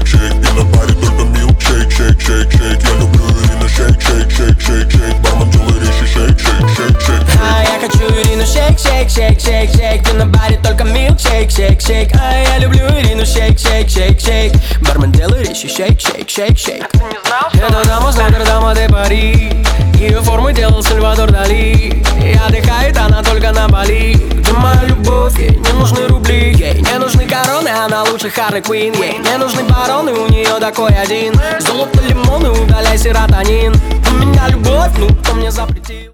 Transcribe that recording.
шейк. И на баре только милкшейк, шейк, шейк, шейк. Я люблю Ирину, шейк, шейк, шейк, шейк, шейк. Бармен делай резче, шейк, шейк, шейк, шейк. А я хочу Ирину, шейк, шейк, шейк, шейк, шейк. И на баре только милкшейк, шейк, шейк. А я люблю Ирину, шейк, шейк, шейк, шейк. Бармен делай резче, шейк, шейк, шейк, шейк. Эта дама с Нотр-Дама де Пари. Ее формы делал Сальвадор Дали. И отдыхает она только на Бали. Где моя любовь? Ей не нужны рубли. Ей не нужны короны, она лучше Харли Квин. Ей не нужны бароны, у нее такой один. Золото, лимоны, удаляй серотонин. У меня любовь, ну кто мне запретил?